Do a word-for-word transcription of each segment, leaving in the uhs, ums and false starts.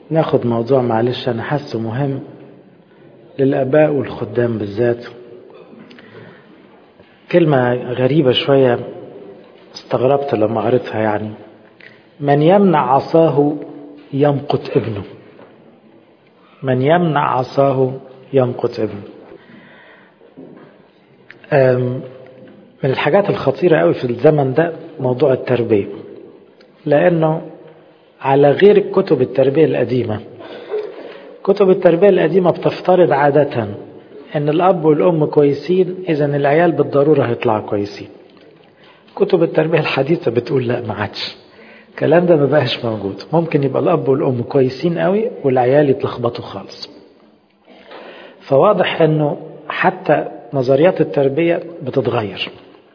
ناخد موضوع معلش أنا حاسه مهم للآباء والخدام بالذات. كلمة غريبة شوية استغربت لما قريتها، يعني من يمنع عصاه يمقت ابنه. من يمنع عصاه يمقت ابنه. من الحاجات الخطيرة قوي في الزمن ده موضوع التربية، لأنه على غير كتب التربية القديمة. كتب التربية القديمة بتفترض عادة أن الأب والأم كويسين، إذن العيال بالضرورة هيطلعوا كويسين. كتب التربية الحديثة بتقول لا، ما عادش الكلام ده، ما بقاش موجود. ممكن يبقى الأب والأم كويسين قوي والعيال يتلخبطوا خالص. فواضح أنه حتى نظريات التربية بتتغير،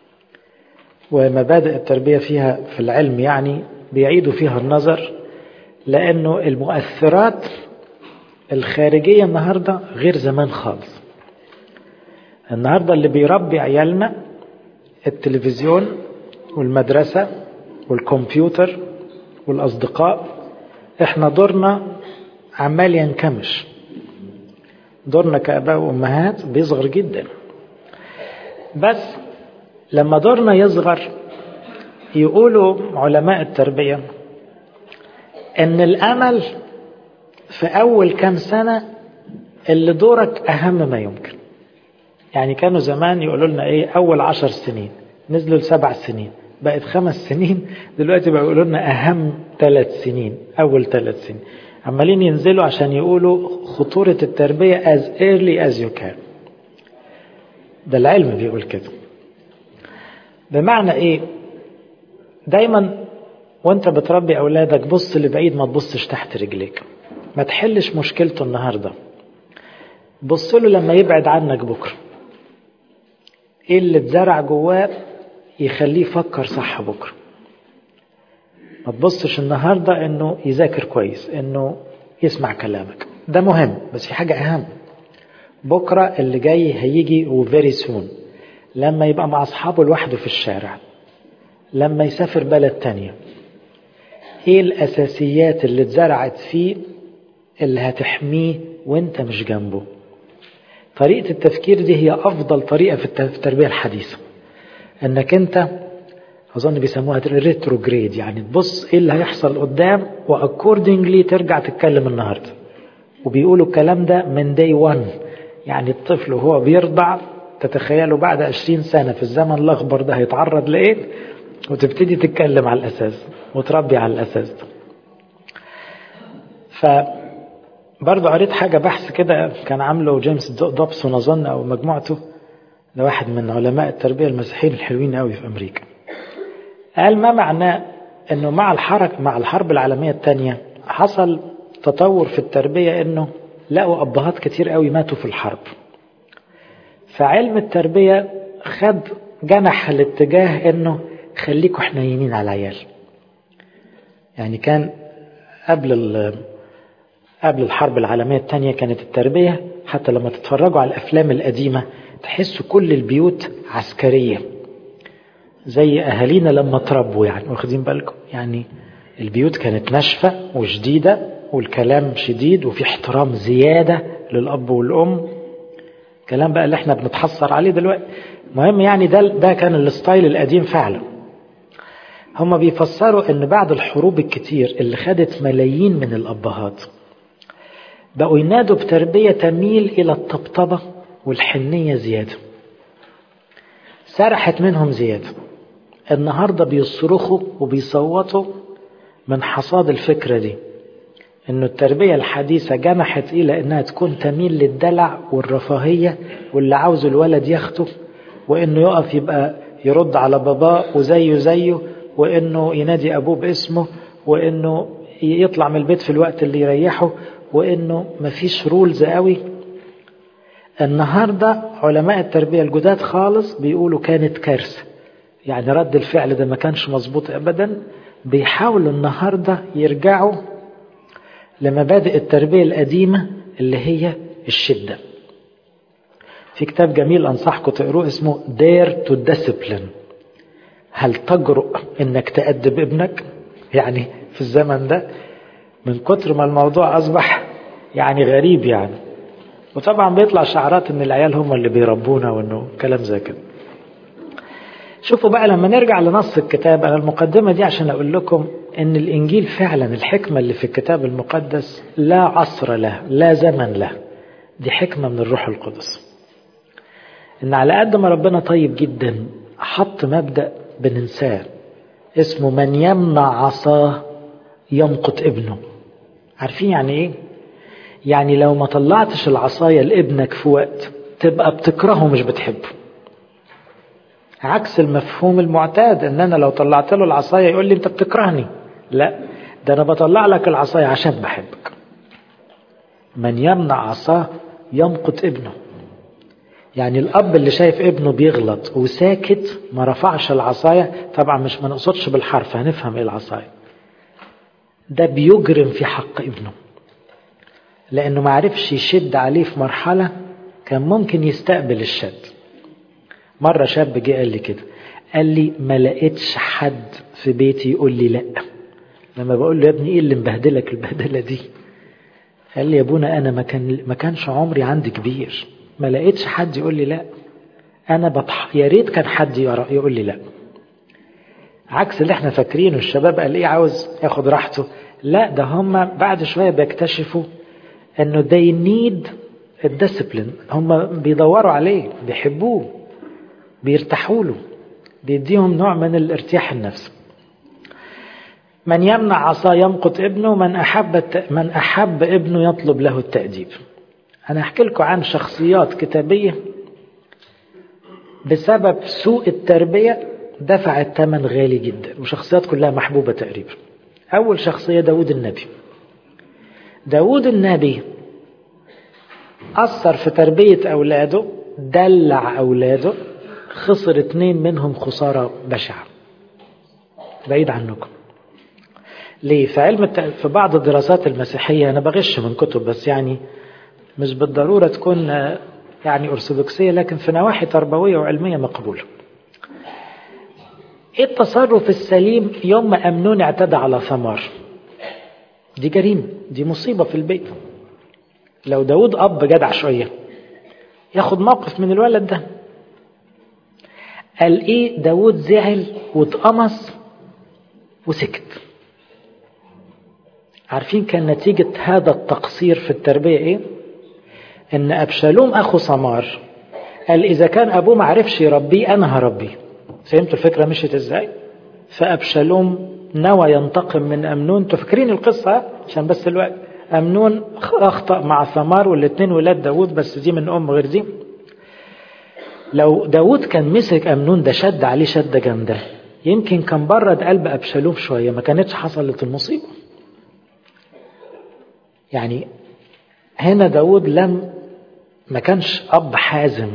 ومبادئ التربية فيها في العلم يعني بيعيدوا فيها النظر، لأنه المؤثرات الخارجية النهاردة غير زمان خالص. النهاردة اللي بيربي عيالنا التلفزيون والمدرسة والكمبيوتر والأصدقاء. احنا دورنا عمال ينكمش، دورنا كأباء وأمهات بيصغر جدا. بس لما دورنا يصغر يقولوا علماء التربية ان الأمل في أول كام سنة اللي دورك أهم ما يمكن. يعني كانوا زمان يقولوا لنا ايه، أول عشر سنين نزلوا لسبع سنين، بقت خمس سنين، دلوقتي بقى يقولوا لنا أهم ثلاث سنين، أول ثلاث سنين عمالين ينزلوا عشان يقولوا خطورة التربية as early as you can. ده العلم بيقول كده. بمعنى ايه؟ دايما وانت بتربي أولادك بص لبعيد، ما تبصش تحت رجليك. ما تحلش مشكلته النهاردة، بص له لما يبعد عنك بكرة. ايه اللي اتزرع جواه يخليه يفكر صح بكرة. ما تبصش النهاردة انه يذاكر كويس، انه يسمع كلامك، ده مهم، بس في حاجة اهم. بكرة اللي جاي هيجي وفيري سون، لما يبقى مع اصحابه لوحده في الشارع، لما يسافر بلد تانية. ايه الاساسيات اللي اتزرعت فيه اللي هتحميه وانت مش جنبه؟ طريقة التفكير دي هي افضل طريقة في التربية الحديثة، انك انت اظن بيسموها الريتروجريد، يعني تبص ايه اللي هيحصل قدام واكوردنجلي ترجع تتكلم النهاردة. وبيقولوا الكلام ده من داي وان، يعني الطفل وهو بيرضع تتخيلوا بعد عشرين سنة في الزمن الاخضر ده هيتعرض لايه، وتبتدي تتكلم على الاساس وتربي على الاساس ده. فبرضه قريت حاجة بحث كده كان عامله جيمس دوبسون اظن او مجموعته، ده واحد من علماء التربية المسيحيين الحلوين قوي في امريكا. قال ما معناه انه مع الحركة مع الحرب العالمية الثانية حصل تطور في التربية، انه لقوا ابهات كتير قوي ماتوا في الحرب. فعلم التربية خد جنح الاتجاه انه خليكوا حنينين على العيال. يعني كان قبل قبل الحرب العالمية الثانية كانت التربية، حتى لما تتفرجوا على الافلام القديمة تحسوا كل البيوت عسكرية زي أهالينا لما تربوا، يعني واخدين بالكم، يعني البيوت كانت ناشفة وشديدة والكلام شديد وفي احترام زيادة للأب والأم. كلام بقى اللي احنا بنتحصر عليه دلوقتي. مهم يعني ده ده كان الستايل القديم فعلا. هم بيفسروا ان بعد الحروب الكتير اللي خدت ملايين من الأبهات بقوا ينادوا بتربية تميل إلى الطبطبة والحنية زيادة، سرحت منهم زيادة. النهاردة بيصرخوا وبيصوتوا من حصاد الفكرة دي، انه التربية الحديثة جنحت الى انها تكون تميل للدلع والرفاهية، واللي عاوز الولد يخطف، وانه يقف يبقى يرد على باباه وزيه زيه، وانه ينادي ابوه باسمه، وانه يطلع من البيت في الوقت اللي يريحه، وانه مفيش رولز قوي. النهاردة علماء التربية الجداد خالص بيقولوا كانت كارثة، يعني رد الفعل ده ما كانش مظبوط ابدا. بيحاولوا النهاردة يرجعوا لمبادئ التربية القديمة اللي هي الشدة. في كتاب جميل أنصحكم تقروه اسمه Dare to Discipline. هل تجرؤ انك تأدب ابنك؟ يعني في الزمن ده من كتر ما الموضوع أصبح يعني غريب يعني. وطبعا بيطلع شعارات ان العيال هم اللي بيربونا وانه كلام زي كده. شوفوا بقى لما نرجع لنص الكتاب، انا المقدمة دي عشان اقول لكم ان الانجيل فعلا الحكمة اللي في الكتاب المقدس لا عصر له لا زمن له، دي حكمة من الروح القدس. ان على قد ما ربنا طيب جدا حط مبدأ بننساه اسمه من يمنع عصاه يمقت ابنه. عارفين يعني ايه؟ يعني لو ما طلعتش العصاية لابنك في وقت تبقى بتكرهه مش بتحبه، عكس المفهوم المعتاد ان انا لو طلعت له العصاية يقول لي انت بتكرهني. لا، ده انا بطلع لك العصاية عشان بحبك. من يمنع عصاه يمقت ابنه. يعني الاب اللي شايف ابنه بيغلط وساكت ما رفعش العصاية، طبعا مش ما نقصدش بالحرف، هنفهم ايه العصاية، ده بيجرم في حق ابنه، لأنه ما عرفش يشد عليه في مرحلة كان ممكن يستقبل الشد. مرة شاب جه قال لي كده، قال لي ما لقيتش حد في بيتي يقول لي لا. لما بقول له يا ابني ايه اللي مبهدلك البهدلة دي؟ قال لي يا ابونا انا ما كان ما كانش عمري عندي كبير، ما لقيتش حد يقول لي لا. انا بضحك يا ريت كان حد يقول لي لا. عكس اللي احنا فاكرينه، الشباب قال ايه عاوز ياخد راحته. لا، ده هم بعد شوية بيكتشفوا انه they need الديسيبلين، هم بيدوروا عليه، بيحبوه، بيرتاحوا له، بيديهم نوع من الارتياح النفسي. من يمنع عصا يمقت ابنه، من أحب من أحب ابنه يطلب له التأديب. أنا أحكي لكم عن شخصيات كتابية بسبب سوء التربية دفعت ثمن غالي جدا، وشخصيات كلها محبوبة تقريبا. أول شخصية داود النبي. داود النبي أثر في تربية أولاده، دلع أولاده، خسر اتنين منهم خسارة بشعة بعيد عنكم. ليه؟ في علم الت... في بعض الدراسات المسيحية، أنا بغش من كتب بس يعني مش بالضرورة تكون يعني أرثوذكسية، لكن في نواحي تربوية وعلمية مقبولة. إيه التصرف السليم يوم ما أمنون اعتدى على ثمار؟ دي جريمة، دي مصيبة في البيت. لو داود أب جدع شوية ياخد موقف من الولد ده. قال إيه؟ داود زعل واتقمص وسكت. عارفين كان نتيجة هذا التقصير في التربية إيه؟ إن أبشالوم أخو سمار قال إذا كان أبوه ما عرفش يربيه أنا هربيه. فهمتوا الفكرة مشيت إزاي؟ فأبشالوم نوى ينتقم من أمنون. تفكرين القصة عشان بس الوقت. أمنون أخطأ مع ثمار والاثنين ولاد داود، بس دي من أم غير دي. لو داود كان مسك أمنون ده شد عليه شدة جامدة، يمكن كان برد قلب أبشالوم شوية، ما كانتش حصلت المصيبة. يعني هنا داود لم ما كانش أب حازم.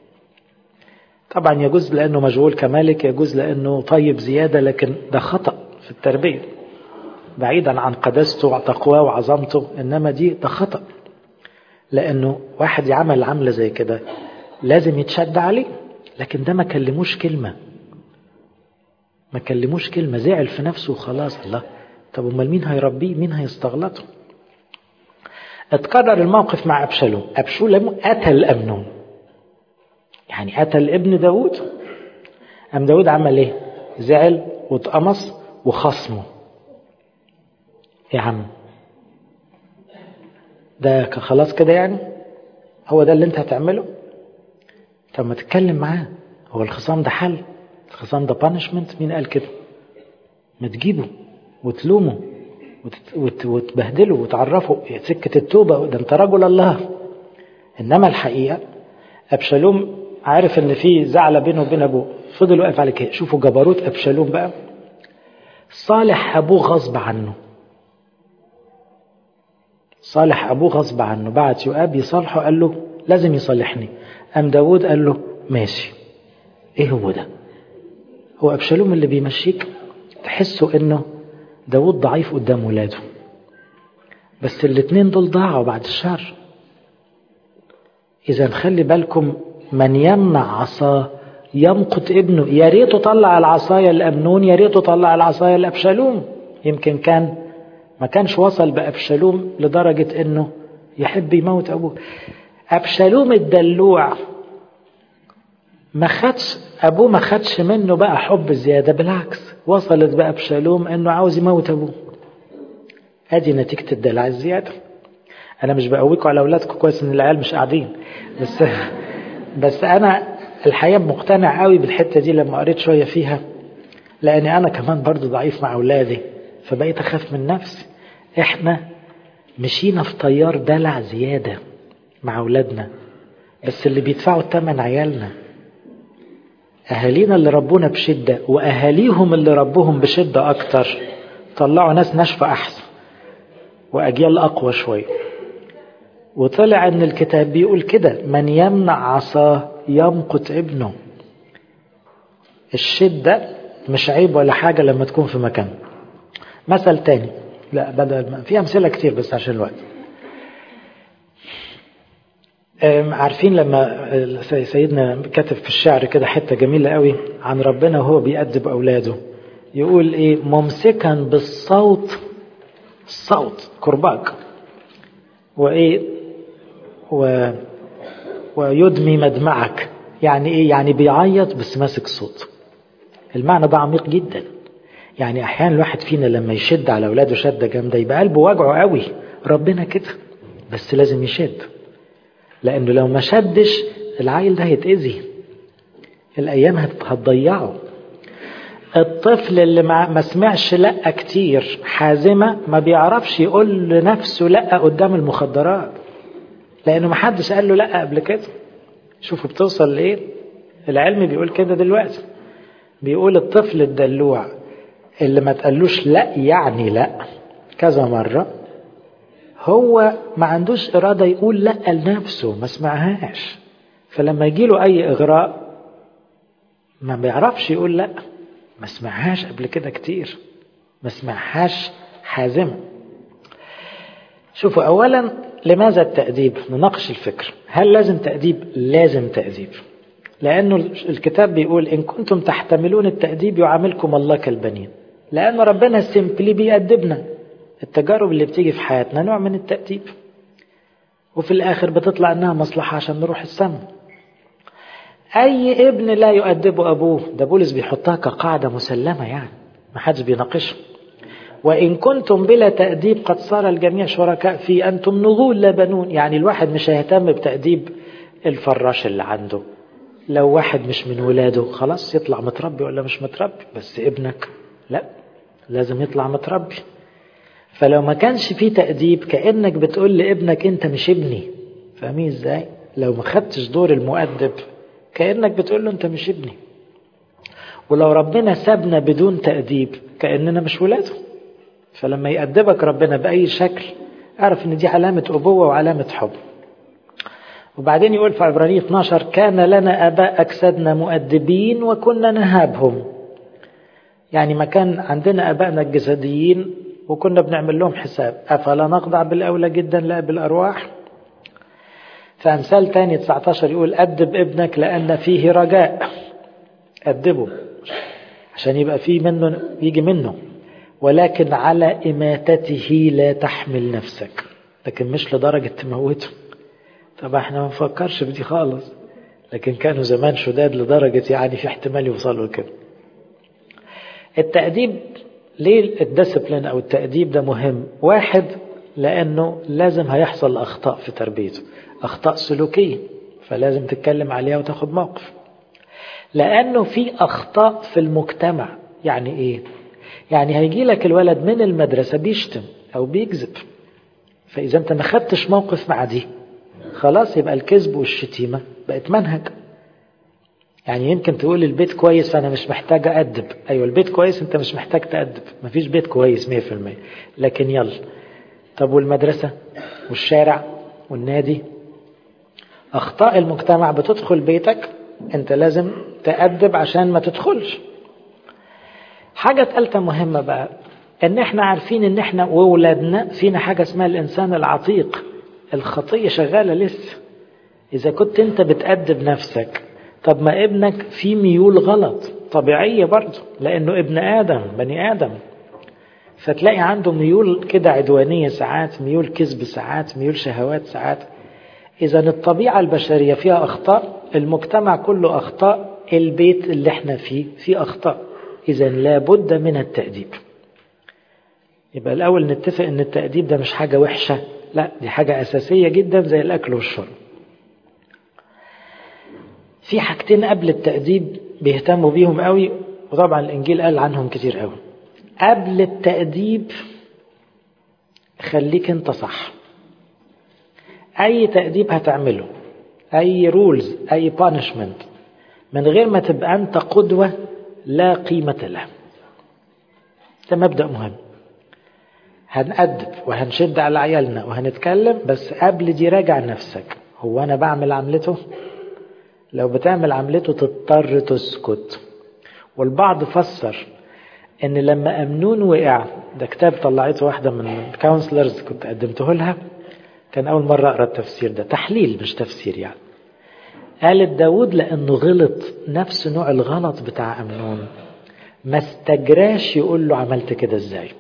طبعا يجوز لأنه مشغول كمالك، يجوز لأنه طيب زيادة، لكن ده خطأ في التربية بعيدا عن قداسته وتقواه وعظمته. إنما دي ده خطأ، لأنه واحد يعمل عملة زي كده لازم يتشد عليه. لكن ده ما كلموش كلمة، ما كلموش كلمة، زعل في نفسه وخلاص. الله، طب امال مين هيربيه؟ مين هيستغلطه؟ اتكرر الموقف مع أبشالوم. أبشالوم قتل أمنون، يعني قتل ابن داود. أم داود عمل ايه؟ زعل واتقمص وخصمه. يا عم ده خلاص كده يعني؟ هو ده اللي انت هتعمله؟ طب ما تتكلم معاه. هو الخصام ده حل؟ الخصام ده بانشمنت؟ مين قال كده؟ ما تجيبه وتلومه وتت... وت... وتبهدله وتعرفه سكة التوبة، ده انت رجل الله. انما الحقيقة أبشالوم عارف ان في زعلة بينه وبين ابوه، فضل واقف على كده. شوفوا جبروت أبشالوم بقى. صالح ابوه غصب عنه، صالح ابوه غصب عنه، بعت يؤاب يصالحه، قال له لازم يصالحني. ام داود قال له ماشي. ايه هو ده؟ هو أبشالوم اللي بيمشيك؟ تحسوا انه داود ضعيف قدام ولاده، بس الاتنين دول ضاعوا بعد الشر. اذا خلي بالكم، من يمنع عصاه يمقت ابنه. يا ريته طلع العصاية لأمنون، يا ريته طلع العصاية لأبشالوم، يمكن كان ما كانش وصل بأبشالوم لدرجة انه يحب يموت ابوه. أبشالوم الدلوع ما خدش ابوه، ما خدش منه بقى حب زيادة، بالعكس وصلت بأبشالوم انه عاوز يموت ابوه. هذه نتيجة الدلع الزيادة. انا مش بقويكم على اولادكم، كويس ان العيال مش قاعدين، بس بس انا الحقيقة مقتنع قوي بالحتة دي لما قريت شوية فيها، لاني انا كمان برضو ضعيف مع اولادي، فبقيت اخاف من نفسي. احنا مشينا في طيار دلع زيادة مع اولادنا، بس اللي بيدفعوا الثمن عيالنا. اهالينا اللي ربونا بشدة واهاليهم اللي ربوهم بشدة اكتر طلعوا ناس ناشفة احسن واجيال اقوى شوية. وطلع ان الكتاب بيقول كده: من يمنع عصاه يمقت ابنه. الشدة مش عيب ولا حاجة لما تكون في مكان. مثل تاني، لا بدل ما في امثلة كتير بس عشان الوقت. عارفين لما سيدنا كتب في الشعر كده حتة جميلة قوي عن ربنا وهو بيأدب أولاده، يقول إيه: ممسكا بالصوت، الصوت كرباج، وإيه و... ويدمي مدمعك. يعني إيه؟ يعني بيعيط بس ماسك صوت. المعنى ده عميق جدا. يعني أحيانا الواحد فينا لما يشد على أولاده شدة جامدة يبقى قلبه وجعه قوي. ربنا كده، بس لازم يشد، لأنه لو ما شدش العيل ده هيتأذي، الأيام هتضيعه. الطفل اللي ما سمعش لأ كتير حازمة ما بيعرفش يقول لنفسه لأ قدام المخدرات، لأنه ما حدش قال له لأ قبل كده. شوفوا بتوصل لإيه العلم. بيقول كده دلوقتي، بيقول الطفل الدلوع اللي ما تقلوش لأ يعني لأ كذا مرة، هو ما عندوش إرادة يقول لأ لنفسه، ما سمعهاش. فلما يجيله أي إغراء ما بيعرفش يقول لأ، ما سمعهاش قبل كده كتير، ما سمعهاش حازمة. شوفوا، أولا لماذا التأديب؟ نناقش الفكر. هل لازم تأديب؟ لازم تأديب، لأنه الكتاب بيقول: إن كنتم تحتملون التأديب يعاملكم الله كالبنين. لأن ربنا سيمبلي بيأدبنا. التجارب اللي بتيجي في حياتنا نوع من التأديب، وفي الآخر بتطلع أنها مصلحة عشان نروح السماء. أي ابن لا يؤدب أبوه، ده بولس بيحطها كقاعدة مسلمة، يعني ما حدش بيناقشها. وإن كنتم بلا تأديب قد صار الجميع شركاء في أنتم نغول لا بنون. يعني الواحد مش هيهتم بتأديب الفراش اللي عنده، لو واحد مش من ولاده خلاص يطلع متربي ولا مش متربي، بس ابنك لا، لازم يطلع متربي. فلو ما كانش فيه تأديب كأنك بتقول لابنك انت مش ابني. فاهمين ازاي؟ لو ما خدتش دور المؤدب كأنك بتقول له انت مش ابني. ولو ربنا سابنا بدون تأديب كأننا مش ولاده. فلما يأدبك ربنا بأي شكل اعرف ان دي علامة أبوة وعلامة حب. وبعدين يقول في عبرانية اثناشر: كان لنا آباء أجسادنا مؤدبين وكنا نهابهم. يعني ما كان عندنا آبائنا الجسديين وكنا بنعمل لهم حساب، أفلا نخضع بالأولى جدا لا بالأرواح. فأمثال تاني تسعة عشر يقول: أدب ابنك لأن فيه رجاء. أدبه عشان يبقى فيه منه، يجي منه، ولكن على إماتته لا تحمل نفسك. لكن مش لدرجة تموته. طبعا احنا ما نفكرش في دي خالص، لكن كانوا زمان شداد لدرجة يعني في احتمال يوصلوا لكده. التأديب ليه الديسبلين أو التأديب ده مهم؟ واحد، لأنه لازم هيحصل أخطاء في تربيته، أخطاء سلوكية، فلازم تتكلم عليها وتاخد موقف. لأنه في أخطاء في المجتمع. يعني إيه؟ يعني هيجي لك الولد من المدرسة بيشتم أو بيكذب، فإذا أنت ما خدتش موقف مع دي خلاص يبقى الكذب والشتيمة بقت منهج. يعني يمكن تقول البيت كويس فأنا مش محتاج أدب. أيوة البيت كويس، أنت مش محتاج تأدب، مفيش بيت كويس مية في المية، لكن يلا. طب والمدرسة والشارع والنادي؟ أخطاء المجتمع بتدخل بيتك، أنت لازم تأدب عشان ما تدخلش. حاجة ثالثة مهمة بقى، ان احنا عارفين ان احنا وولادنا فينا حاجة اسمها الانسان العتيق، الخطية شغالة لسه. اذا كنت انت بتأدب نفسك، طب ما ابنك في ميول غلط طبيعية برضه، لانه ابن ادم، بني ادم. فتلاقي عنده ميول كده عدوانية ساعات، ميول كذب ساعات، ميول شهوات ساعات. إذا الطبيعة البشرية فيها أخطاء، المجتمع كله أخطاء، البيت اللي احنا فيه فيه أخطاء. إذا لابد من التأديب. يبقى الأول نتفق أن التأديب ده مش حاجة وحشة، لا دي حاجة أساسية جدا زي الأكل والشرب. في حاجتين قبل التأديب بيهتموا بيهم قوي، وطبعا الإنجيل قال عنهم كتير قوي. قبل التأديب خليك انت صح. أي تأديب هتعمله، أي رولز، أي بانشمنت، من غير ما تبقى أنت قدوة لا قيمة له. ده مبدأ مهم. هنأدب وهنشد على عيالنا وهنتكلم، بس قبل دي راجع نفسك، هو أنا بعمل عملته؟ لو بتعمل عملته تضطر تسكت. والبعض فسر ان لما أمنون وقع، ده كتاب طلعته واحدة من الكونسلرز كنت قدمته لها، كان أول مرة أقرأ التفسير ده، تحليل مش تفسير يعني. قالت داود لأنه غلط نفس نوع الغلط بتاع أمنون، ما استجراش يقول له عملت كده ازاي.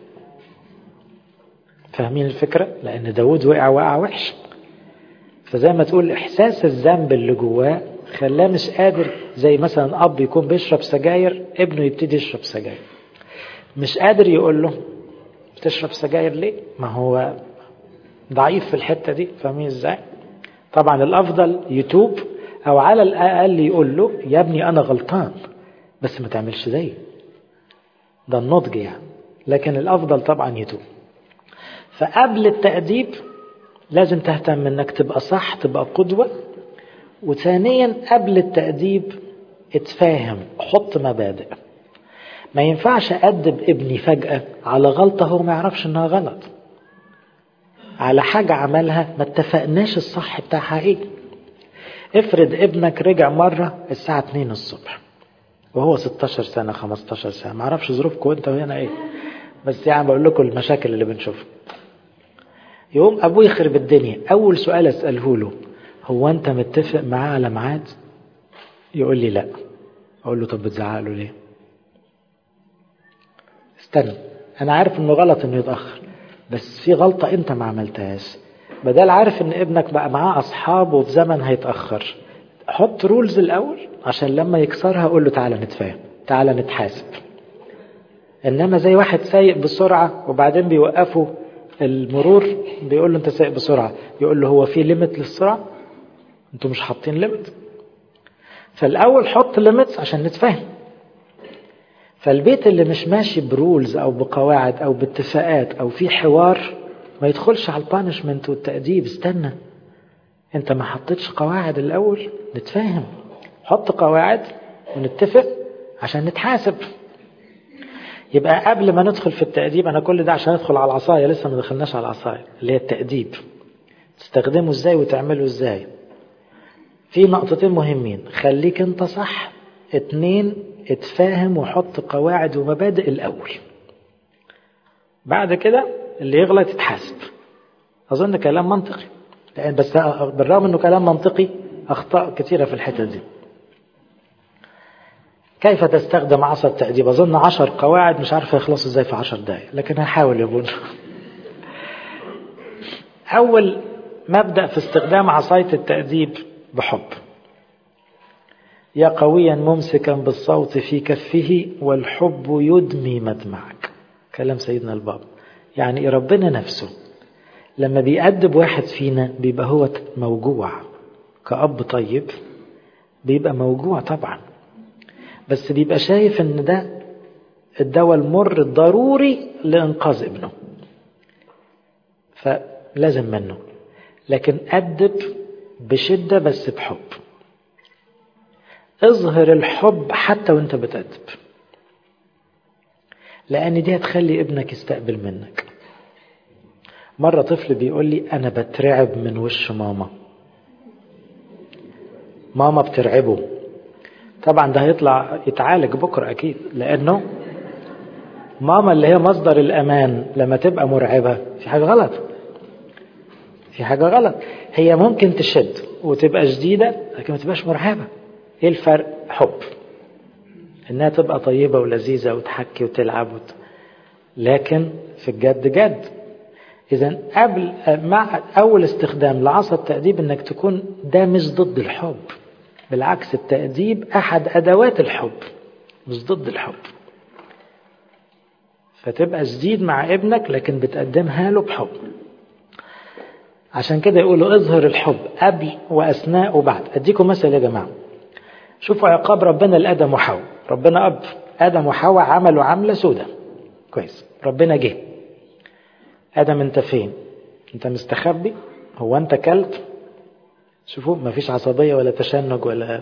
فاهمين الفكرة؟ لأن داود وقع وقع وحش، فزي ما تقول إحساس الذنب اللي جواه خلاه مش قادر. زي مثلا أب يكون بيشرب سجاير، ابنه يبتدي يشرب سجاير، مش قادر يقول له بتشرب سجاير ليه؟ ما هو ضعيف في الحتة دي. فاهمين ازاي؟ طبعا الأفضل يتوب، أو على الأقل يقول له يا ابني أنا غلطان بس ما تعملش زي ده، النضج يعني. لكن الأفضل طبعا يتوب. فقبل التأديب لازم تهتم انك تبقى صح، تبقى قدوة. وثانيا قبل التأديب اتفاهم، حط مبادئ. ما ينفعش أدب ابني فجأة على غلطة هو ما يعرفش انها غلط، على حاجة عملها ما اتفقناش الصح بتاعها ايه. افرض ابنك رجع مرة الساعة اتنين الصبح وهو ستاشر سنة خمستاشر سنة، ما اعرفش ظروفكم انت وهنا ايه، بس يعني بقول لكم المشاكل اللي بنشوفها. يوم ابوه يخرب الدنيا، اول سؤال اساله له هو انت متفق معاه على ميعاد؟ يقول لي لا. اقول له طب بتزعق له ليه؟ استنى، انا عارف انه غلط انه يتاخر، بس في غلطه انت ما عملتهاش. بدل عارف ان ابنك بقى معاه اصحاب وفي زمن هيتاخر، حط رولز الاول عشان لما يكسرها اقول له تعالى نتفاهم، تعالى نتحاسب. انما زي واحد سايق بسرعه وبعدين بيوقفوا المرور بيقول له انت سايق بسرعه، يقول له هو في ليميت للسرعه؟ انتوا مش حاطين ليميت. فالاول حط ليميتس عشان نتفاهم. فالبيت اللي مش ماشي برولز او بقواعد او باتفاقات او في حوار ما يدخلش على البانشمنت والتأديب. استنى، انت ما حطيتش قواعد الاول، نتفاهم، حط قواعد ونتفق عشان نتحاسب. يبقى قبل ما ندخل في التأديب، انا كل ده عشان ندخل على العصاية، لسه ما دخلناش على العصاية اللي هي التأديب، تستخدمه ازاي وتعمله ازاي. في نقطتين مهمين، خليك انت صح. اتنين، اتفاهم وحط قواعد ومبادئ الاول، بعد كده اللي يغلط يتحاسب. اظن كلام منطقي، لان بس بالرغم انه كلام منطقي اخطاء كثيرة في الحتة دي. كيف تستخدم عصا التأديب؟ اظن عشر قواعد مش عارف يخلصوا ازاي في عشر دقائق، لكن هحاول يا بون. اول مبدأ في استخدام عصاية التأديب بحب. يا قويا ممسكا بالصوت في كفه والحب يدمي مدمعك. كلام سيدنا البابا. يعني ربنا نفسه لما بيأدب واحد فينا بيبقى هو موجوع، كأب طيب بيبقى موجوع طبعا، بس بيبقى شايف ان ده الدواء المر الضروري لإنقاذ ابنه، فلازم منه. لكن أدب بشدة بس بحب. اظهر الحب حتى وانت بتأدب، لأن دي هتخلي ابنك يستقبل منك. مرة طفل بيقول لي أنا بترعب من وش ماما. ماما بترعبه. طبعا ده هيطلع يتعالج بكرة أكيد، لأنه ماما اللي هي مصدر الأمان لما تبقى مرعبة في حاجة غلط، في حاجة غلط. هي ممكن تشد وتبقى جديدة لكن ما تبقاش مرعبة. ايه الفرق؟ حب. انها تبقى طيبة ولذيذة وتحكي وتلعب وت... لكن في الجد جد. إذا قبل مع أول استخدام لعصا التأديب إنك تكون ده مش ضد الحب، بالعكس التأديب أحد أدوات الحب مش ضد الحب. فتبقى شديد مع ابنك لكن بتقدمها له بحب. عشان كده يقولوا اظهر الحب قبل وأثناء وبعد. أديكم مثل يا جماعة، شوفوا عقاب ربنا لآدم وحواء. ربنا أب آدم وحواء عملوا عملة سودة، كويس، ربنا جه، آدم انت فين؟ انت مستخبي؟ هو انت كلت؟ شوفوا مفيش عصبية ولا تشنج ولا،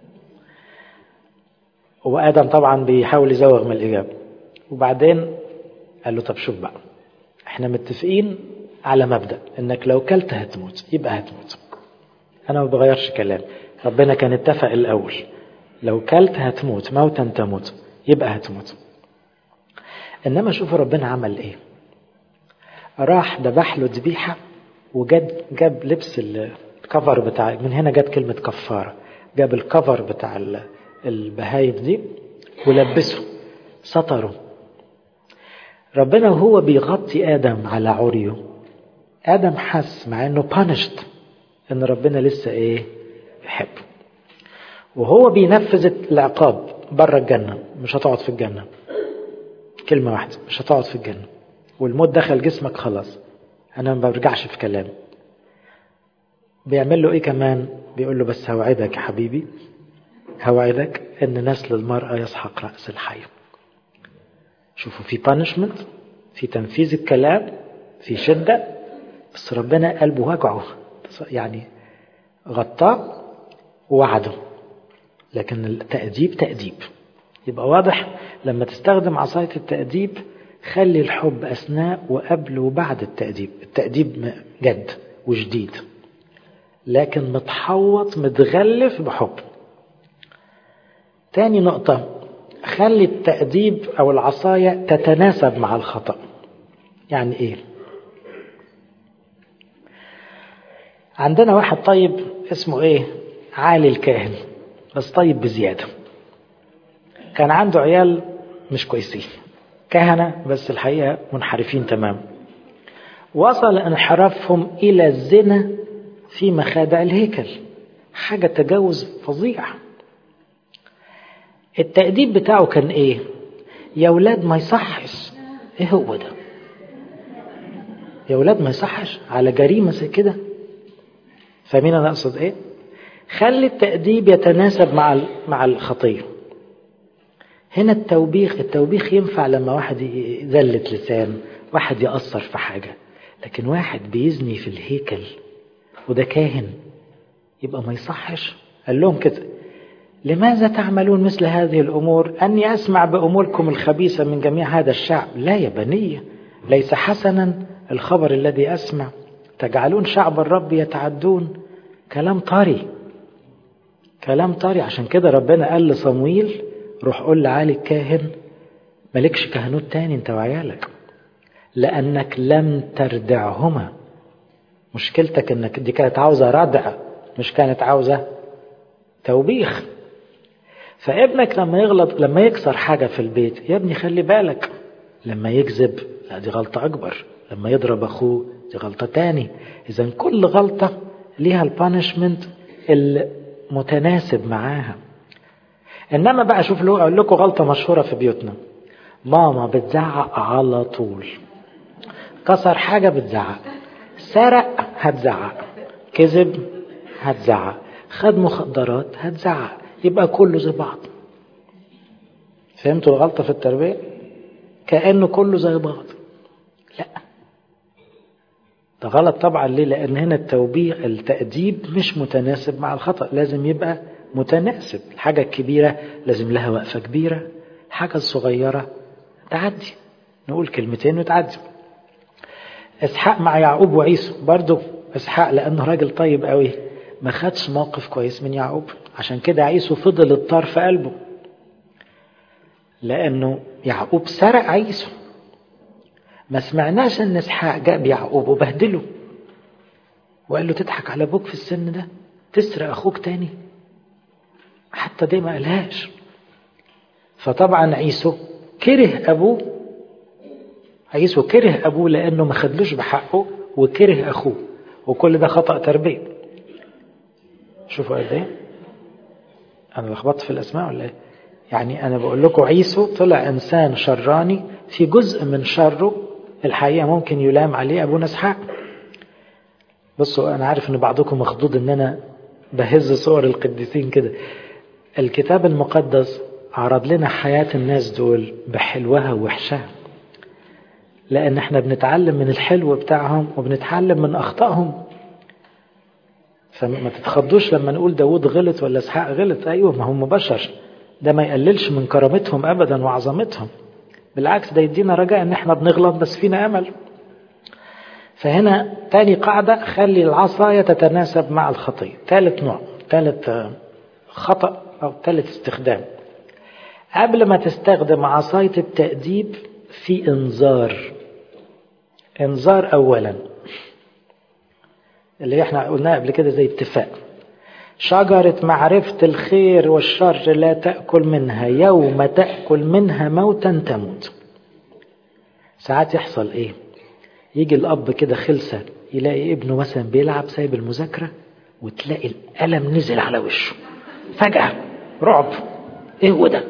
وآدم طبعا بيحاول يزوغ من الإجابة. وبعدين قال له طب شوف بقى، احنا متفقين على مبدأ انك لو كلت هتموت، يبقى هتموت. انا ما بغيرش كلام، ربنا كان اتفق الاول لو كلت هتموت موتا تموت، يبقى هتموت. انما شوفوا ربنا عمل ايه، راح ذبح له ذبيحه وجاب جاب لبس الكفر بتاع، من هنا جت كلمه كفاره، جاب الكفر بتاع البهايم دي ولبسه سطره. ربنا وهو بيغطي آدم على عريه، آدم حس مع انه punished ان ربنا لسه ايه يحبه، وهو بينفذ العقاب بره الجنة، مش هتقعد في الجنة، كلمة واحدة مش هتقعد في الجنة، والموت دخل جسمك خلاص، انا ما برجعش في كلام. بيعمل له ايه كمان؟ بيقول له بس هوعدك يا حبيبي، هوعدك ان نسل المرأة يسحق رأس الحي. شوفوا في punishment، في تنفيذ الكلام، في شدة، بس ربنا قلبه وجعه يعني غطاه ووعده. لكن التأديب تأديب. يبقى واضح لما تستخدم عصاية التأديب خلي الحب أثناء وقبل وبعد التأديب. التأديب جد وجديد لكن متحوط متغلف بحب. تاني نقطة، خلي التأديب أو العصاية تتناسب مع الخطأ. يعني إيه؟ عندنا واحد طيب اسمه إيه؟ عالي الكاهن، بس طيب بزيادة. كان عنده عيال مش كويسين، كهنة بس الحقيقة منحرفين تمام. وصل انحرافهم إلى الزنا في مخادع الهيكل، حاجة تجاوز فظيع. التأديب بتاعه كان إيه؟ يا ولاد ما يصحش. إيه هو ده؟ يا ولاد ما يصحش على جريمة زي كده. فاهمين أنا أقصد إيه؟ خلي التأديب يتناسب مع مع الخطية. هنا التوبيخ، التوبيخ ينفع لما واحد يذلت لسان، واحد يأثر في حاجة، لكن واحد بيزني في الهيكل وده كاهن يبقى ما يصحش. قال لهم كده: لماذا تعملون مثل هذه الأمور؟ أني أسمع بأموركم الخبيثة من جميع هذا الشعب. لا يا بني، ليس حسنا الخبر الذي أسمع، تجعلون شعب الرب يتعدون. كلام طري، كلام طري. عشان كده ربنا قال لصمويل: روح قول لعالي الكاهن مالكش كهنوت تاني انت وعيالك، لأنك لم تردعهما. مشكلتك انك دي كانت عاوزة ردع، مش كانت عاوزة توبيخ. فابنك لما يغلط، لما يكسر حاجة في البيت، يا ابني خلي بالك. لما يكذب، لا دي غلطة أكبر. لما يضرب أخوه، دي غلطة تاني. إذن كل غلطة ليها البانشمنت المتناسب معاها. إنما بقى شوف له، أقول لكم غلطة مشهورة في بيوتنا: ماما بتزعق على طول، كسر حاجة بتزعق، سرق هتزعق، كذب هتزعق، خد مخدرات هتزعق، يبقى كله زي بعض. فهمتوا الغلطة في التربية؟ كأنه كله زي بعض. لا، ده غلط طبعا. ليه؟ لأن هنا التوبيخ التأديب مش متناسب مع الخطأ، لازم يبقى متناسب. الحاجة الكبيرة لازم لها وقفة كبيرة، الحاجة الصغيرة تعدي، نقول كلمتين وتعدي. إسحاق مع يعقوب وعيسو، برضو إسحاق لأنه راجل طيب قوي ما خدش موقف كويس من يعقوب، عشان كده عيسو فضل الطار في قلبه، لأنه يعقوب سرق عيسو. ما سمعناش أن إسحاق جاب يعقوب وبهدله وقال له: تضحك على أبوك في السن ده؟ تسرق أخوك تاني؟ حتى دي ما قالهاش. فطبعا عيسو كره أبوه عيسو كره أبوه لأنه ما خدلوش بحقه وكره أخوه، وكل ده خطأ تربية. شوفوا قد ايه أنا لخبطت في الأسماء ولا ايه؟ يعني أنا بقول لكم عيسو طلع إنسان شراني، في جزء من شره الحقيقة ممكن يلام عليه أبونا إسحاق. بصوا أنا عارف أن بعضكم مخضوض أن أنا بهز صور القديسين كده. الكتاب المقدس عرض لنا حياة الناس دول بحلوها ووحشها، لأن احنا بنتعلم من الحلو بتاعهم وبنتعلم من أخطائهم. فما تتخضوش لما نقول داود غلط ولا إسحاق غلط. أيوة، ما هم بشر، ده ما يقللش من كرامتهم أبدا وعظمتهم، بالعكس ده يدينا رجاء ان احنا بنغلط بس فينا أمل. فهنا تاني قاعدة، خلي العصاية تتناسب مع الخطية. ثالث نوع، ثالث خطأ أو ثالث استخدام، قبل ما تستخدم عصاية التأديب في إنذار. إنذار أولا اللي احنا قلناه قبل كده زي اتفاق، شجرة معرفة الخير والشر لا تأكل منها، يوم تأكل منها موتا تموت. ساعات يحصل ايه، يجي الأب كده خلصة يلاقي ابنه مثلا بيلعب سايب المذاكرة، وتلاقي الألم نزل على وشه فجأة، رعب. ايه هو ده؟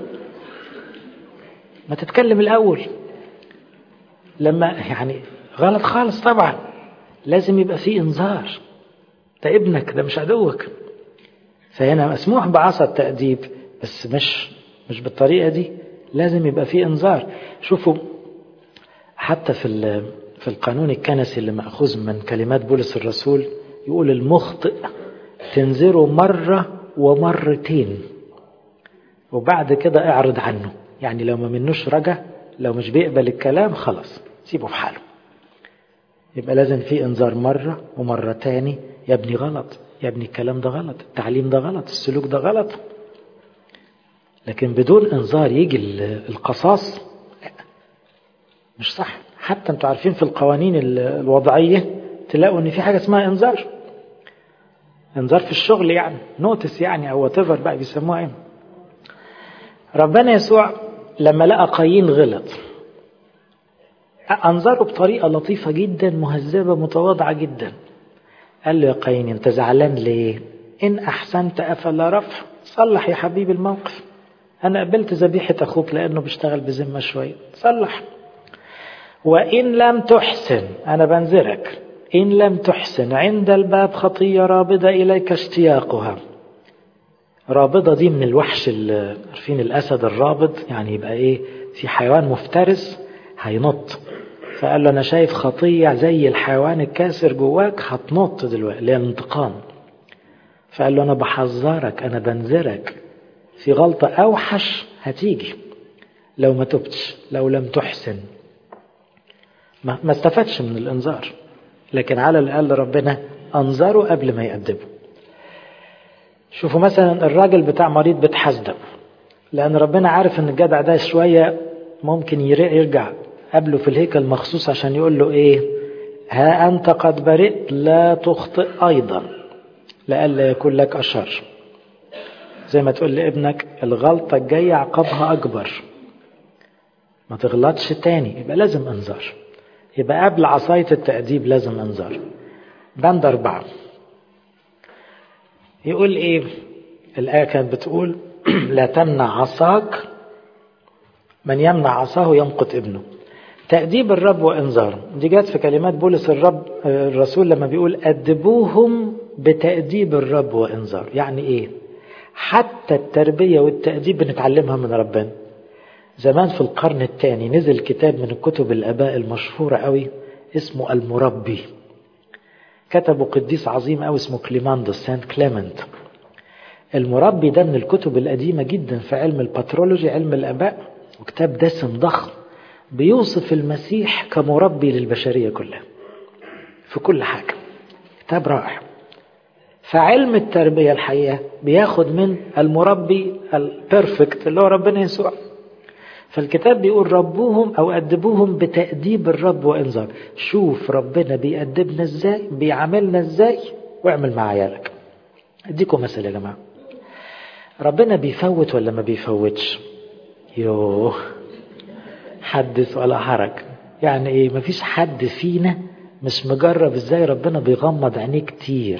ما تتكلم الأول. لما يعني غلط خالص طبعا، لازم يبقى فيه انذار، ده ابنك، ده مش عدوك. فهنا مسموح بعصا التأديب بس مش مش بالطريقة دي، لازم يبقى فيه انذار. شوفوا حتى في في القانون الكنسي اللي مأخوذ من كلمات بولس الرسول، يقول المخطئ تنذره مرة ومرتين وبعد كده اعرض عنه. يعني لو ما منوش رجع، لو مش بيقبل الكلام خلاص سيبه في حاله. يبقى لازم في انذار مرة ومرة تاني، يا ابني غلط، يا ابني الكلام ده غلط، التعليم ده غلط، السلوك ده غلط. لكن بدون انذار يجي القصاص مش صح. حتى انتوا عارفين في القوانين الوضعية تلاقوا ان في حاجة اسمها انذار، انذار في الشغل يعني نوتس يعني او whatever بقى بيسموها ايه. ربنا يسوع لما لقى قايين غلط انذره بطريقة لطيفة جدا، مهذبة متواضعة جدا. قال له يا قايين انت زعلان ليه؟ ان احسنت افلا رفع، صلح يا حبيبي الموقف. انا قبلت ذبيحة اخوك لانه بيشتغل بذمة شوية، صلح. وان لم تحسن، انا بنذرك، ان لم تحسن عند الباب خطية رابضة اليك اشتياقها. رابضة دي من الوحش، عارفين الاسد الرابض يعني يبقى ايه، في حيوان مفترس هينط. فقال له أنا شايف خطية زي الحيوان الكاسر جواك هتنط دلوقتي للانتقام. فقال له أنا بحذرك، أنا بنذرك في غلطة أوحش هتيجي لو ما تبتش، لو لم تحسن. ما, ما استفادش من الانذار، لكن على الأقل ربنا أنذره قبل ما يقدمه. شوفوا مثلا الراجل بتاع مريض بتحزدم، لأن ربنا عارف أن الجدع ده شوية ممكن يرجع قبله في الهيكل مخصوص عشان يقول له ايه، ها انت قد برئت لا تخطئ ايضا لألا يكون لك اشر. زي ما تقول لابنك الغلطة الجاية عقابها اكبر، ما تغلطش تاني. يبقى لازم انذار، يبقى قبل عصاية التأديب لازم انذار. بند اربعة يقول ايه الآية كانت بتقول لا تمنع عصاك، من يمنع عصاه يمقت ابنه. تأديب الرب وإنذاره دي جات في كلمات بولس الرب الرسول لما بيقول أدبوهم بتأديب الرب وإنذار. يعني إيه؟ حتى التربية والتأديب بنتعلمها من ربنا. زمان في القرن الثاني نزل كتاب من الكتب الآباء المشهورة قوي اسمه المربي، كتبه قديس عظيم قوي اسمه كليماندوس، سانت كليمنت. المربي ده من الكتب القديمة جدا في علم الباترولوجي، علم الآباء، وكتاب دسم ضخم بيوصف المسيح كمربي للبشرية كلها في كل حاجة. كتاب رائع. فعلم التربية الحقيقة بياخد من المربي البيرفكت اللي هو ربنا يسوع. فالكتاب بيقول ربوهم أو أدبوهم بتأديب الرب وإنذار. شوف ربنا بيأدبنا إزاي، بيعاملنا إزاي، واعمل مع عيالك. أديكم مثل يا جماعة، ربنا بيفوت ولا ما بيفوتش؟ يوه حدث ولا حرج. يعني ايه؟ مفيش حد فينا مش مجرب ازاي ربنا بيغمض عينيه كتير.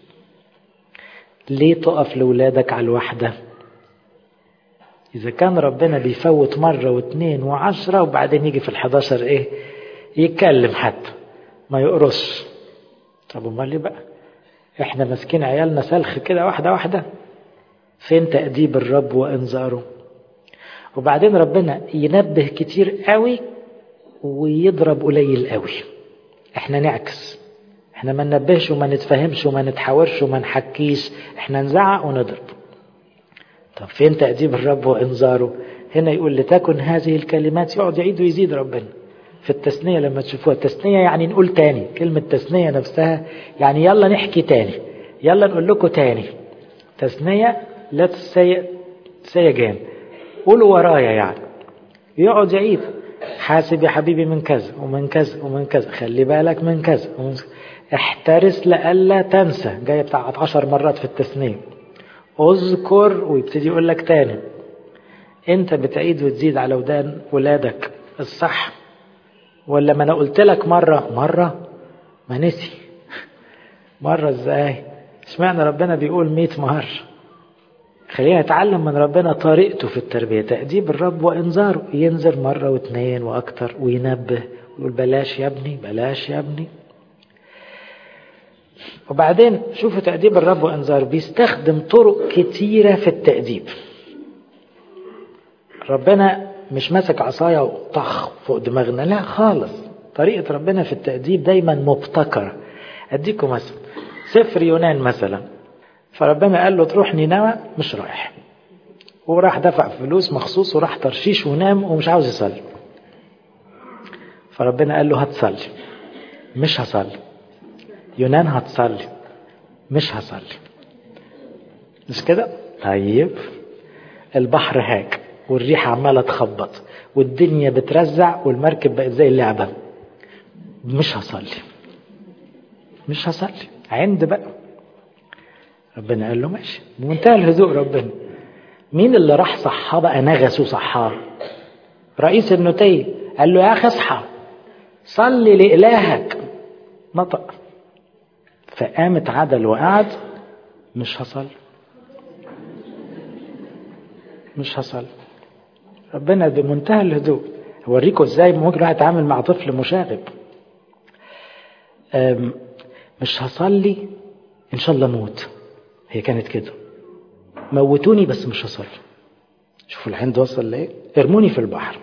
ليه تقف لولادك على الوحدة؟ اذا كان ربنا بيفوت مرة واثنين وعشرة وبعدين يجي في الحداشر ايه؟ يتكلم حتى ما يقرصش. طب امال ليه بقى؟ احنا ماسكين عيالنا سلخ كده واحدة واحدة. فين تأديب الرب وانذاره؟ وبعدين ربنا ينبه كتير قوي ويضرب قليل قوي. احنا نعكس، احنا ما ننبهش وما نتفهمش وما نتحاورش وما نحكيش، احنا نزعق ونضرب. طب فين تأديب الرب وانذاره؟ هنا يقول لتكن هذه الكلمات، يقعد يعيد ويزيد ربنا. في التثنية لما تشوفوها، التثنية يعني نقول تاني، كلمة تثنية نفسها يعني يلا نحكي تاني، يلا نقول لكم تاني. تثنية let's say say again، قولوا ورايا يعني. يقعد يعيد، حاسب يا حبيبي من كذا ومن كذا ومن كذا، خلي بالك من كذا ومن كذا. احترس لألا تنسى، جاية بتاعت عشر مرات في التثنية. اذكر، ويبتدي يقول لك تاني. انت بتعيد وتزيد على ودان ولادك الصح، ولا ما انا قلت لك مرة مرة ما نسي؟ مرة ازاي؟ اشمعنى ربنا بيقول مئة مرة؟ خلينا نتعلم من ربنا طريقته في التربية. تأديب الرب وإنذاره، ينذر مرة واثنين وأكتر وينبه ويقول بلاش يا ابني بلاش يا ابني. وبعدين شوفوا تأديب الرب وإنذاره بيستخدم طرق كتيرة في التأديب. ربنا مش ماسك عصاية وطخ فوق دماغنا، لا خالص. طريقة ربنا في التأديب دايما مبتكرة. أديكم مثلا سفر يونان مثلا، فربنا قال له تروح نينوى، مش رايح، وراح دفع فلوس مخصوص وراح ترشيش ونام ومش عاوز يصلي. فربنا قال له هتصلي، مش هصلي. يونان هتصلي، مش هصلي. مش كده؟ طيب البحر هاك والريح عمالة تخبط والدنيا بترزع والمركب بقت زي اللعبة، مش هصلي مش هصلي عند بقى. ربنا قال له ماشي، بمنتهى الهدوء. ربنا مين اللي راح صحاه بقى، نغسه صحاه؟ رئيس النوتية قال له يا أخي اصحى صلي لإلهك، نطق. فقامت عدل وقعد، مش هصلي مش هصلي. ربنا بمنتهى الهدوء. اوريكم ازاي ممكن الواحد يتعامل مع طفل مشاغب. مش هصلي ان شاء الله موت. هي كانت كده، موتوني بس مش هصلي. شوفوا العند وصل لايه، ارموني في البحر.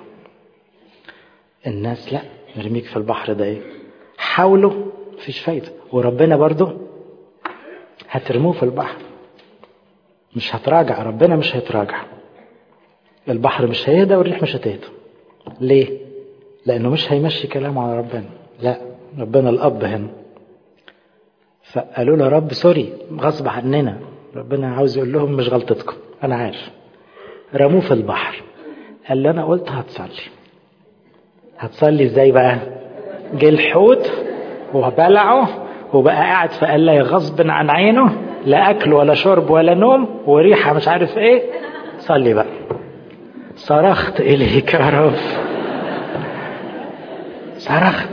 الناس لا، نرميك في البحر ده ايه؟ حاولوا مفيش فايدة. وربنا برضو هترموه في البحر، مش هتراجع. ربنا مش هيتراجع. البحر مش هيهدى والريح مش هتهدى. ليه؟ لأنه مش هيمشي كلامه على ربنا. لا، ربنا الأب هنا. فقالوا له رب سوري غصب عننا. ربنا عاوز يقول لهم مش غلطتكم، أنا عارف. رموه في البحر. قال له أنا قلت هتصلي. هتصلي ازاي بقى؟ جه الحوت وبلعه وبقى قاعد في قلاية غصب عن عينه، لا أكل ولا شرب ولا نوم وريحة مش عارف ايه. صلي بقى. صرخت إليك يا رب، صرخت.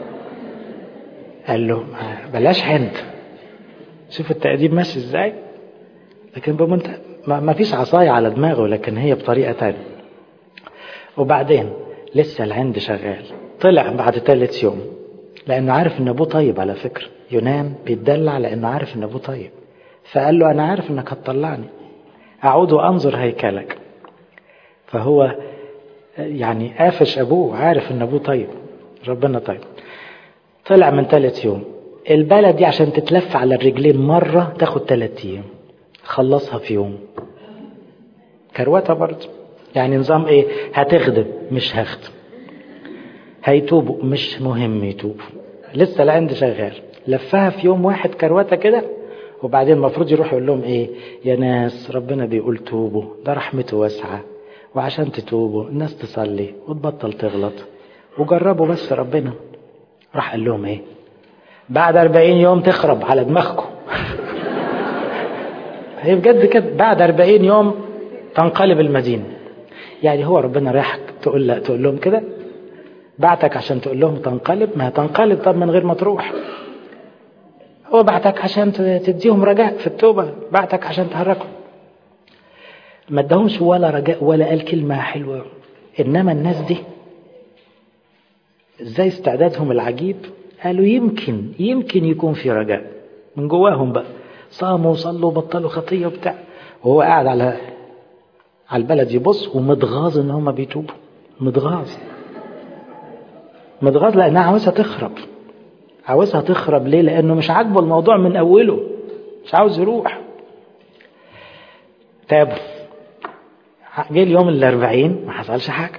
قال له بلاش عند. شوف التأديب ماشي ازاي. لكن بمنتهى ما فيش عصاية على دماغه، لكن هي بطريقة تانية. وبعدين لسه العند شغال. طلع بعد ثالث يوم لأنه عارف إن أبوه طيب. على فكرة يونان بيتدلع لأنه عارف إن أبوه طيب. فقال له أنا عارف إنك هتطلعني، أعود وأنظر هيكلك. فهو يعني قافش أبوه، عارف إن أبوه طيب، ربنا طيب. طلع من ثالث يوم. البلد دي عشان تتلف على الرجلين مرة تاخد ثلاث أيام، خلصها في يوم. كروته برضه. يعني نظام إيه؟ هتخدم مش هخدم، هيتوبوا مش مهم يتوبوا، لسه العند شغال. لفها في يوم واحد كروته كده. وبعدين المفروض يروح يقول لهم ايه؟ يا ناس ربنا بيقول توبوا، ده رحمته واسعة، وعشان تتوبوا الناس تصلي وتبطل تغلط وجربوا بس ربنا. راح قال لهم ايه؟ بعد أربعين يوم تخرب على دماغكم. هي بجد كده، بعد أربعين يوم تنقلب المدينة. يعني هو ربنا رايح تقول لا تقول لهم كده؟ بعتك عشان تقول لهم تنقلب؟ ما تنقلب طب من غير ما تروح. هو بعتك عشان تديهم رجاء في التوبة، بعتك عشان تحركهم. ما ادهمش ولا رجاء ولا قال كلمة حلوة. إنما الناس دي ازاي استعدادهم العجيب، قالوا يمكن يمكن يكون في رجاء من جواهم بقى. صاموا وصلوا وبطلوا خطية وبتاع، وهو قاعد على على البلد يبص ومتغاظ ان هم بيتوبوا. متغاظ متغاظ لانها عاوزها تخرب. عاوزها تخرب ليه؟ لانه مش عاجبه الموضوع من اوله، مش عاوز يروح. تابوا. جه اليوم الاربعين ما حصلش حاجة.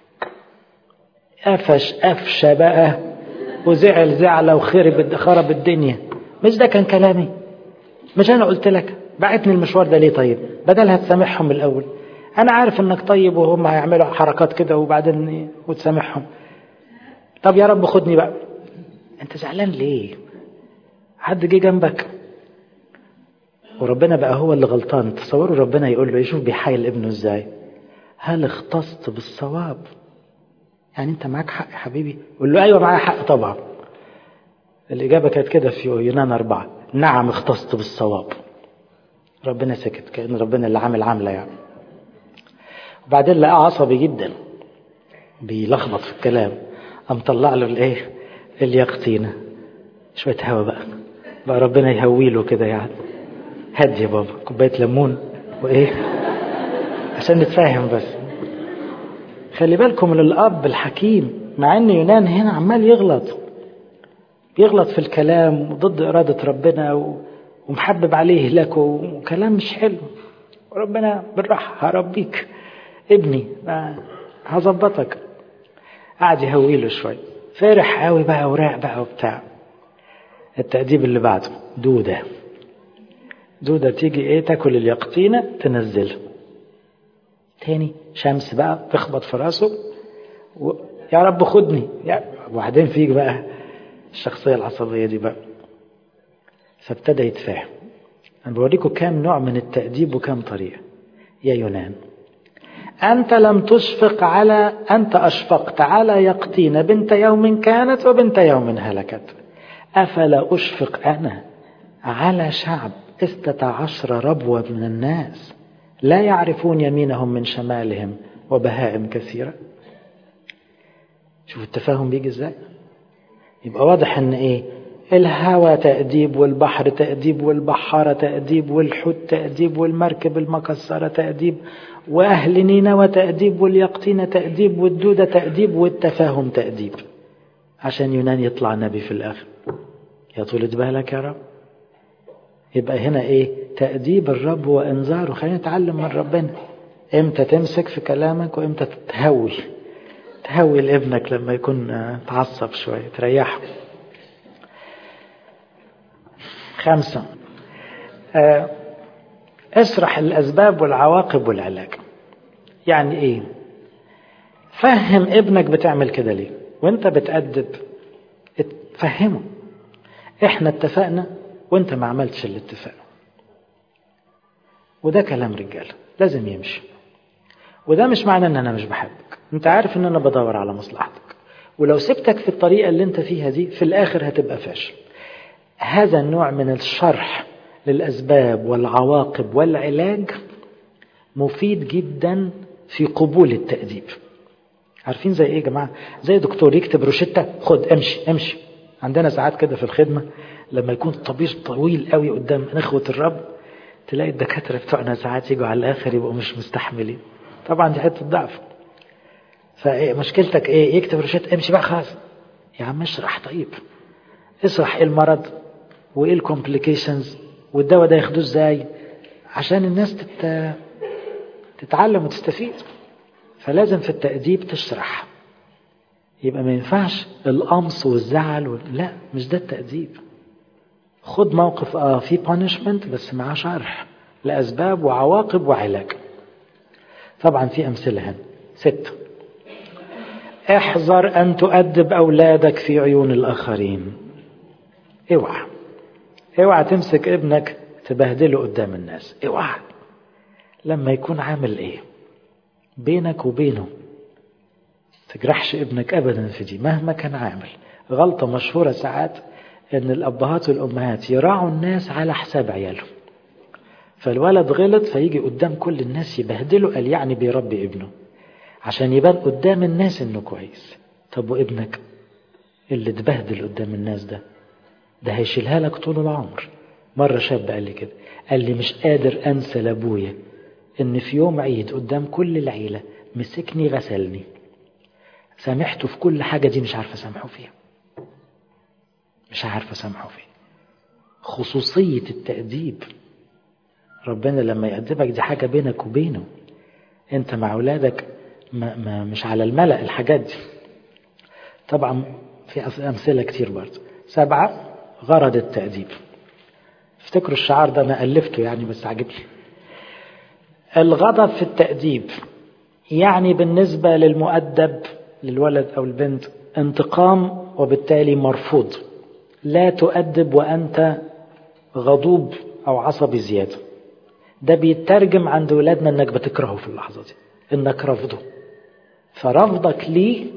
قفش قفشة بقى وزعل زعلة وخرب خرب الدنيا. مش ده كان كلامي؟ مش انا قلت لك بعتني المشوار ده ليه؟ طيب بدلها تسامحهم الاول. انا عارف انك طيب وهم هيعملوا حركات كده وبعدين وتسامحهم. طب يا رب خدني بقى. انت زعلان ليه؟ حد جه جنبك وربنا بقى هو اللي غلطان. تصوروا ربنا يقول له يشوف بيحايل ابنه ازاي. هل اختصت بالصواب؟ يعني انت معاك حق يا حبيبي؟ قول له ايوه معايا حق طبعا. الاجابه كانت كده في يونان أربعة، نعم اختصت بالصواب. ربنا سكت كأن ربنا اللي عامل عامله يعني. وبعدين لقى عصبي جدا بيلخبط في الكلام، قام طلع له الايه اليقطينه. شويه هوا بقى بقى ربنا يهوي له كده يعني. هدي يا بابا كوبايه ليمون وايه عشان نتفاهم بس. خلي بالكم من الاب الحكيم، مع ان يونان هنا عمال يغلط يغلط في الكلام ضد اراده ربنا ومحبب عليه هلاكه وكلام مش حلو. وربنا بالراحه هربيك ابني هظبطك. قعد يهوي له شويه، فرح قوي بقى وراق بقى وبتاع. التأديب اللي بعده دوده. دوده تيجي ايه تاكل اليقطينه تنزلها تاني. شمس بقى تخبط في راسه و... يا رب خدني يا... وبعدين فيك بقى الشخصيه العصبيه دي بقى. فابتدى يتفاهم. انا بوريكم كام نوع من التأديب وكام طريقه. يا يونان أنت لم تشفق على أنت أشفقت على يقطين بنت يوم كانت وبنت يوم هلكت. أفلا أشفق أنا على شعب اثنتا عشر ربوة من الناس لا يعرفون يمينهم من شمالهم وبهائم كثيرة. شوف التفاهم بيجي ازاي. يبقى واضح ان ايه الهوى تأديب والبحر تأديب والبحارة تأديب والحوت تأديب والمركب المكسرة تأديب وأهل نينوى تأديب واليقطينة تأديب والدودة تأديب والتفاهم تأديب عشان يونان يطلع نبي في الآخر. يا طولة بالك يا رب. يبقى هنا ايه تأديب الرب وإنذاره. خلينا نتعلم من ربنا امتى تمسك في كلامك وامتى تهوي تهوي لابنك لما يكون تعصب شوية تريحه. خمسة آه اشرح الأسباب والعواقب والعلاج. يعني ايه؟ فهم ابنك بتعمل كده ليه وانت بتأدب. تفهمه احنا اتفقنا وانت ما عملتش اللي اتفقنا. وده كلام رجال لازم يمشي. وده مش معنى ان انا مش بحبك. انت عارف ان انا بدور على مصلحتك، ولو سبتك في الطريقة اللي انت فيها دي في الاخر هتبقى فاشل. هذا النوع من الشرح للأسباب والعواقب والعلاج مفيد جدا في قبول التأديب. عارفين زي ايه يا جماعة؟ زي دكتور يكتب روشتة خد امشي امشي. عندنا ساعات كده في الخدمة لما يكون الطبيب طويل قوي قدام نخوة الرب تلاقي الدكاترة بتوعنا ساعات يجوا على الآخر يبقوا مش مستحملين. طبعا دي حتة ضعف. فمشكلتك ايه؟ يكتب روشتة امشي بقى خلاص. يا عم اشرح طيب. اشرح ايه المرض وايه الكومبليكيشنز والدواء ده ياخدوه ازاي عشان الناس تت... تتعلم وتستفيد. فلازم في التأديب تشرح. يبقى ما ينفعش القمص والزعل و... لا مش ده التأديب. خد موقف اه في بانشمنت بس مع شرح لأسباب وعواقب وعلاج. طبعا في أمثلة هنا. ستة احذر أن تؤدب أولادك في عيون الآخرين. اوعى اوعى تمسك ابنك تبهدله قدام الناس. اوعى لما يكون عامل ايه بينك وبينه تجرحش ابنك أبدا في دي مهما كان عامل. غلطة مشهورة ساعات ان الأبهات والأمهات يراعوا الناس على حساب عيالهم، فالولد غلط فيجي قدام كل الناس يبهدله، قال يعني بيربي ابنه عشان يبان قدام الناس انه كويس. طب وابنك اللي تبهدل قدام الناس ده ده هيشيلها لك طول العمر. مرة شاب قال لي كده، قال لي مش قادر انسى لابويا ان في يوم عيد قدام كل العيلة مسكني غسلني، سامحته في كل حاجة، دي مش عارفة سامحه فيها، مش عارفة سامحه فيها. خصوصية التأديب، ربنا لما يأدبك دي حاجة بينك وبينه، انت مع اولادك ما ما مش على الملأ الحاجات دي. طبعا في أمثلة كتير برضه. سبعة، غرض التأديب. افتكروا الشعار ده أنا ألفته يعني بس عجبني. الغضب في التأديب يعني بالنسبة للمؤدب للولد أو البنت انتقام وبالتالي مرفوض. لا تؤدب وأنت غضوب أو عصبي زيادة. ده بيترجم عند ولادنا أنك بتكرهه في اللحظة دي، أنك رفضه، فرفضك ليه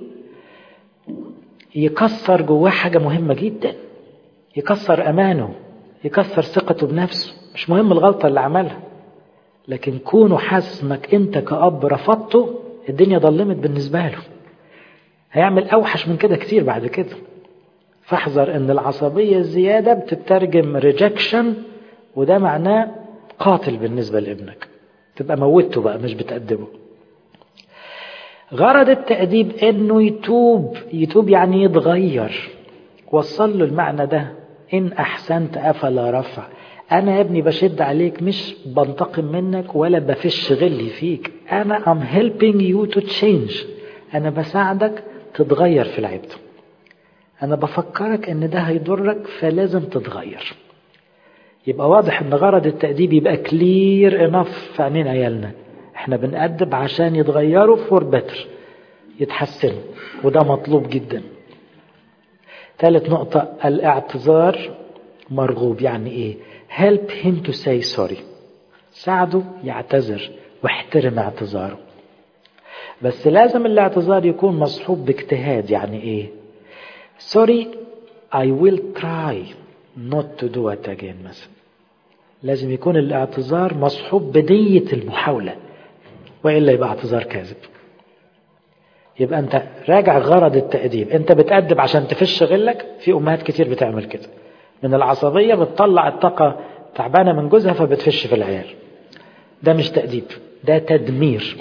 يكسر جواه حاجة مهمة جدا، يكسر أمانه، يكسر ثقته بنفسه. مش مهم الغلطة اللي عملها، لكن كونه حاسس انك انت كأب رفضته، الدنيا ضلمت بالنسبة له، هيعمل أوحش من كده كتير بعد كده. فاحذر ان العصبية الزيادة بتترجم ريجكشن، وده معناه قاتل بالنسبة لابنك، تبقى موته بقى مش بتأدبه. غرض التأديب انه يتوب. يتوب يعني يتغير. وصل له المعنى ده، ان احسنت افلا رفع. انا يا ابني بشد عليك، مش بنتقم منك ولا بفش غلي فيك، انا I'm helping you to change. انا بساعدك تتغير في العبد، انا بفكرك ان ده هيضرك فلازم تتغير. يبقى واضح ان غرض التأديب يبقى كلير انف في عينين عيالنا. احنا بنأدب عشان يتغيروا فور بتر، يتحسنوا، وده مطلوب جدا. ثالث نقطة، الاعتذار مرغوب. يعني ايه؟ help him to say sorry. ساعده يعتذر واحترم اعتذاره، بس لازم الاعتذار يكون مصحوب باجتهاد. يعني ايه؟ sorry I will try not to do it again مثلا. لازم يكون الاعتذار مصحوب بنية المحاولة، وإلا يبقى اعتذار كاذب. يبقى أنت راجع غرض التأديب. أنت بتأدب عشان تفش غلك. في أمهات كتير بتعمل كده، من العصبية بتطلع الطاقة تعبانة من جوزها فبتفش في العيال. ده مش تأديب، ده تدمير،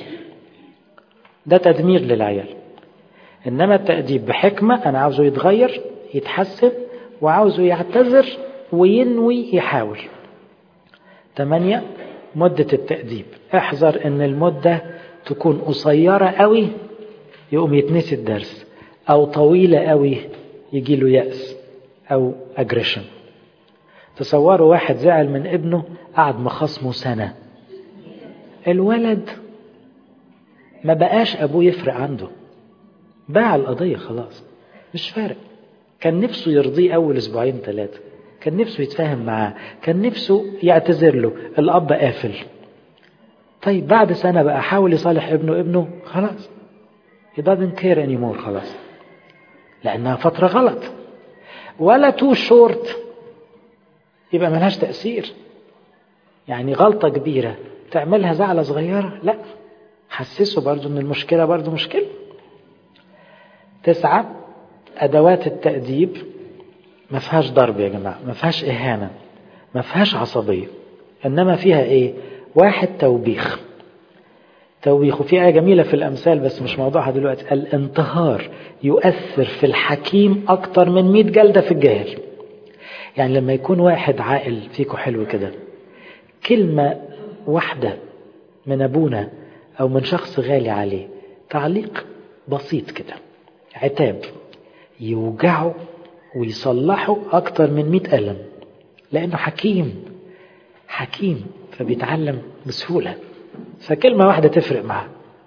ده تدمير للعيال. إنما التأديب بحكمة، أنا عاوزه يتغير يتحسن وعاوزه يعتذر وينوي يحاول. ثمانية، مدة التأديب. احذر ان المدة تكون قصيرة قوي يقوم يتنسي الدرس، او طويلة قوي يجي له يأس او اجريشن. تصوروا واحد زعل من ابنه قعد مخصمه سنة، الولد ما بقاش ابوه يفرق عنده، باع القضية خلاص، مش فارق. كان نفسه يرضيه اول اسبوعين ثلاثة، كان نفسه يتفاهم معاه، كان نفسه يعتذر له، الاب قافل. طيب بعد سنة بقى حاول يصالح ابنه، ابنه خلاص he doesn't care anymore خلاص، لأنها فترة غلط. ولا too short يبقى ملهاش تأثير. يعني غلطة كبيرة تعملها زعلة صغيرة، لا، حسسه برضو ان المشكلة برضو مشكلة. تسعة، أدوات التأديب ما فيهاش ضرب يا جماعة، ما فيهاش إهانة، ما فيهاش عصبية، إنما فيها إيه؟ واحد، توبيخ. توبيخ. وفي آية جميلة في الأمثال بس مش موضوعها دلوقتي، الانتهار يؤثر في الحكيم أكتر من مئة جلدة في الجاهل. يعني لما يكون واحد عاقل فيكو حلو كده، كلمة واحدة من أبونا أو من شخص غالي عليه، تعليق بسيط كده، عتاب، يوجعه ويصلحه أكتر من مئة ألم، لأنه حكيم حكيم فبيتعلم بسهولة، فكلمة واحدة تفرق معه.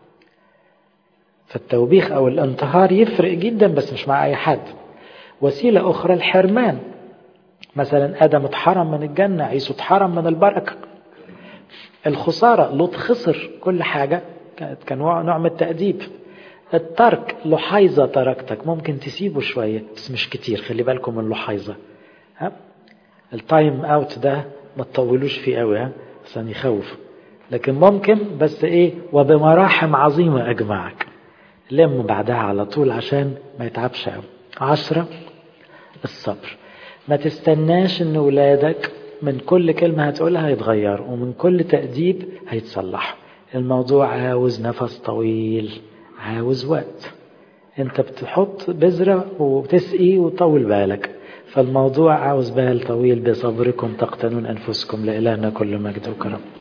فالتوبيخ أو الانتهار يفرق جدا بس مش مع أي حد. وسيلة أخرى الحرمان، مثلا آدم اتحرم من الجنة، عيسو اتحرم من البركة. الخسارة، لوط خسر كل حاجة، كانت كان نوع من التأديب. الترك لحيظة تركتك، ممكن تسيبه شوية بس مش كتير، خلي بالكم من اللحيظة. ها التايم اوت ده ما تطولوش فيه قوي، ها عشان يخوف، لكن ممكن بس ايه، وبمراحم عظيمة اجمعك، لم بعدها على طول عشان ما يتعبش قوي. عشرة، الصبر. ما تستناش ان ولادك من كل كلمة هتقولها هيتغيروا، ومن كل تأديب هيتصلح. الموضوع عاوز نفس طويل، عاوز وقت. انت بتحط بذرة وبتسقي وطول بالك، فالموضوع عاوز بال طويل. بصبركم تقتنون أنفسكم. لإلهنا كل مجد وكرم.